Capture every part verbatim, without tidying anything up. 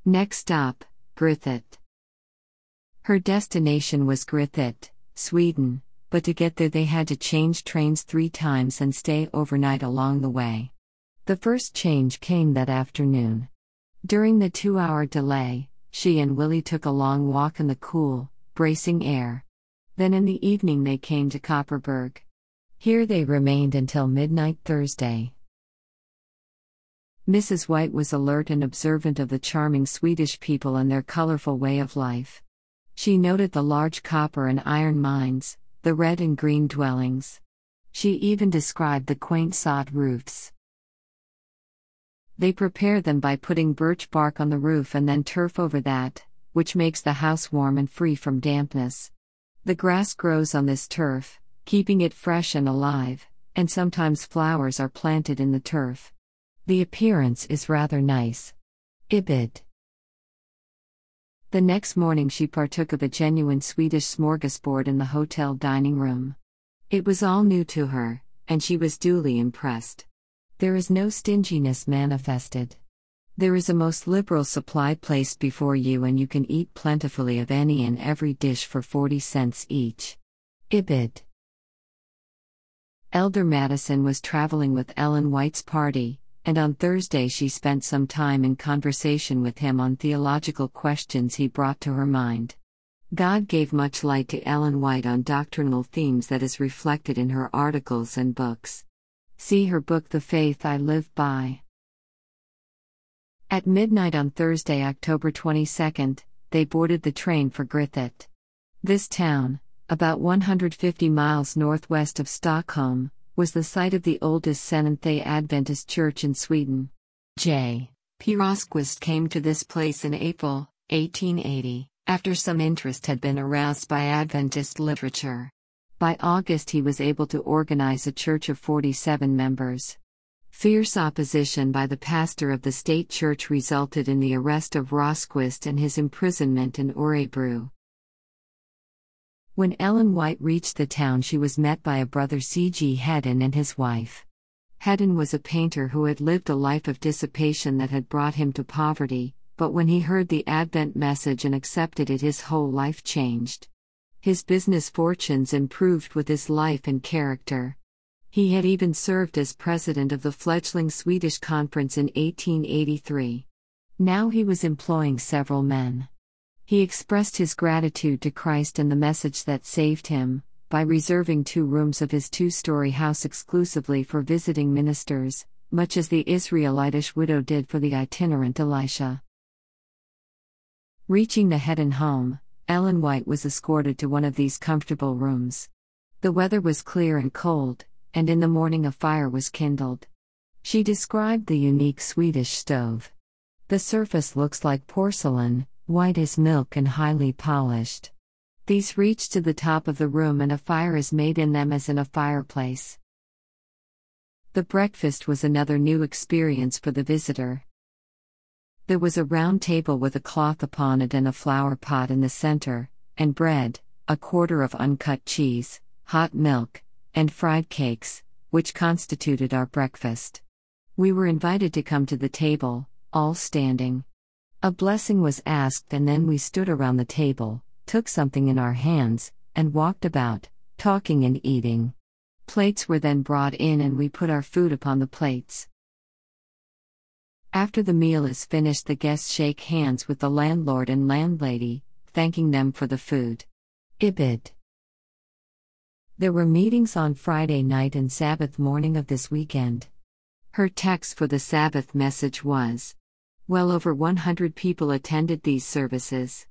Next stop, Grythyt. Her destination was Grythyt, Sweden, but to get there they had to change trains three times and stay overnight along the way. The first change came that afternoon. During the two-hour delay, she and Willie took a long walk in the cool, bracing air. Then in the evening they came to Kopparberg. Here they remained until midnight Thursday. Missus White was alert and observant of the charming Swedish people and their colorful way of life. She noted the large copper and iron mines, the red and green dwellings. She even described the quaint sod roofs. They prepare them by putting birch bark on the roof and then turf over that, which makes the house warm and free from dampness. The grass grows on this turf, keeping it fresh and alive, and sometimes flowers are planted in the turf. The appearance is rather nice. Ibid. The next morning she partook of a genuine Swedish smorgasbord in the hotel dining room. It was all new to her, and she was duly impressed. There is no stinginess manifested. There is a most liberal supply placed before you, and you can eat plentifully of any and every dish for forty cents each. Ibid. Elder Madison was traveling with Ellen White's party, and on Thursday she spent some time in conversation with him on theological questions he brought to her mind. God gave much light to Ellen White on doctrinal themes that is reflected in her articles and books. See her book The Faith I Live By. At midnight on Thursday, October twenty-second, they boarded the train for Grythyt. This town, about one hundred fifty miles northwest of Stockholm, was the site of the oldest Seventh-day Adventist church in Sweden. J. P. Rosquist came to this place in April, eighteen eighty, after some interest had been aroused by Adventist literature. By August he was able to organize a church of forty-seven members. Fierce opposition by the pastor of the state church resulted in the arrest of Rosquist and his imprisonment in Örebro. When Ellen White reached the town, she was met by a brother C G Hedin and his wife. Hedin was a painter who had lived a life of dissipation that had brought him to poverty, but when he heard the Advent message and accepted it, his whole life changed. His business fortunes improved with his life and character. He had even served as president of the fledgling Swedish Conference in eighteen eighty-three. Now he was employing several men. He expressed his gratitude to Christ and the message that saved him, by reserving two rooms of his two-story house exclusively for visiting ministers, much as the Israelitish widow did for the itinerant Elisha. Reaching the Hedin home, Ellen White was escorted to one of these comfortable rooms. The weather was clear and cold, and in the morning a fire was kindled. She described the unique Swedish stove. The surface looks like porcelain, white as milk and highly polished. These reach to the top of the room and a fire is made in them as in a fireplace. The breakfast was another new experience for the visitor. There was a round table with a cloth upon it and a flower pot in the center, and bread, a quarter of uncut cheese, hot milk, and fried cakes, which constituted our breakfast. We were invited to come to the table, all standing. A blessing was asked, and then we stood around the table, took something in our hands, and walked about, talking and eating. Plates were then brought in and we put our food upon the plates. After the meal is finished, the guests shake hands with the landlord and landlady, thanking them for the food. Ibid. There were meetings on Friday night and Sabbath morning of this weekend. Her text for the Sabbath message was, well over one hundred people attended these services.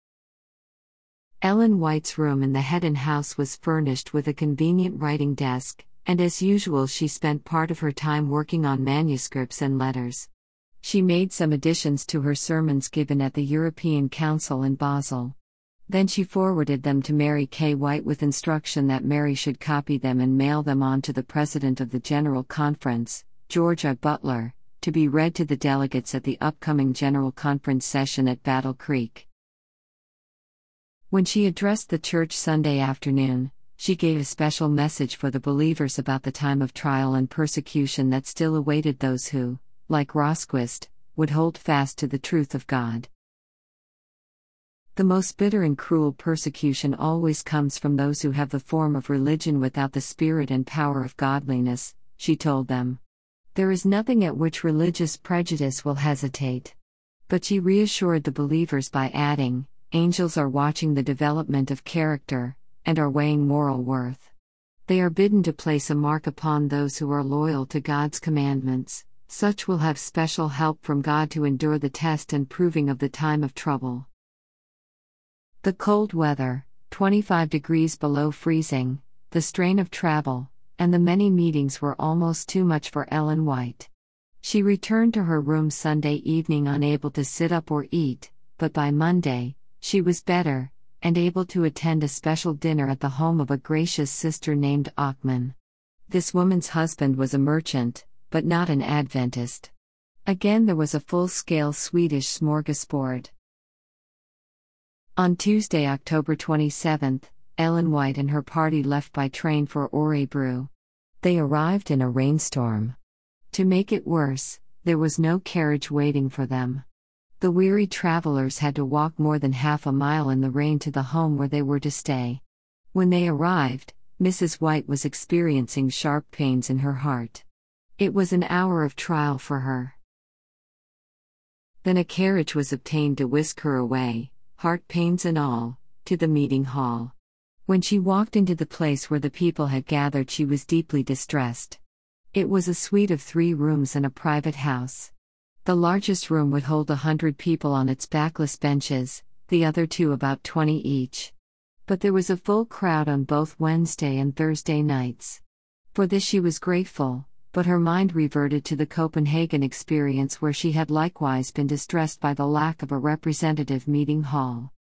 Ellen White's room in the Hedin house was furnished with a convenient writing desk, and as usual she spent part of her time working on manuscripts and letters. She made some additions to her sermons given at the European Council in Basel. Then she forwarded them to Mary K. White with instruction that Mary should copy them and mail them on to the President of the General Conference, George I. Butler, to be read to the delegates at the upcoming General Conference session at Battle Creek. When she addressed the church Sunday afternoon, she gave a special message for the believers about the time of trial and persecution that still awaited those who, like Rosquist, would hold fast to the truth of God. The most bitter and cruel persecution always comes from those who have the form of religion without the spirit and power of godliness, she told them. There is nothing at which religious prejudice will hesitate. But she reassured the believers by adding, angels are watching the development of character, and are weighing moral worth. They are bidden to place a mark upon those who are loyal to God's commandments. Such will have special help from God to endure the test and proving of the time of trouble. The cold weather, twenty-five degrees below freezing, the strain of travel, and the many meetings were almost too much for Ellen White. She returned to her room Sunday evening unable to sit up or eat, but by Monday, she was better, and able to attend a special dinner at the home of a gracious sister named Achman. This woman's husband was a merchant, but not an Adventist. Again there was a full-scale Swedish smorgasbord. On Tuesday, October twenty-seventh, Ellen White and her party left by train for Örebro. They arrived in a rainstorm. To make it worse, there was no carriage waiting for them. The weary travelers had to walk more than half a mile in the rain to the home where they were to stay. When they arrived, Missus White was experiencing sharp pains in her heart. It was an hour of trial for her. Then a carriage was obtained to whisk her away, heart pains and all, to the meeting hall. When she walked into the place where the people had gathered, she was deeply distressed. It was a suite of three rooms and a private house. The largest room would hold a hundred people on its backless benches, the other two about twenty each. But there was a full crowd on both Wednesday and Thursday nights. For this she was grateful, but her mind reverted to the Copenhagen experience where she had likewise been distressed by the lack of a representative meeting hall.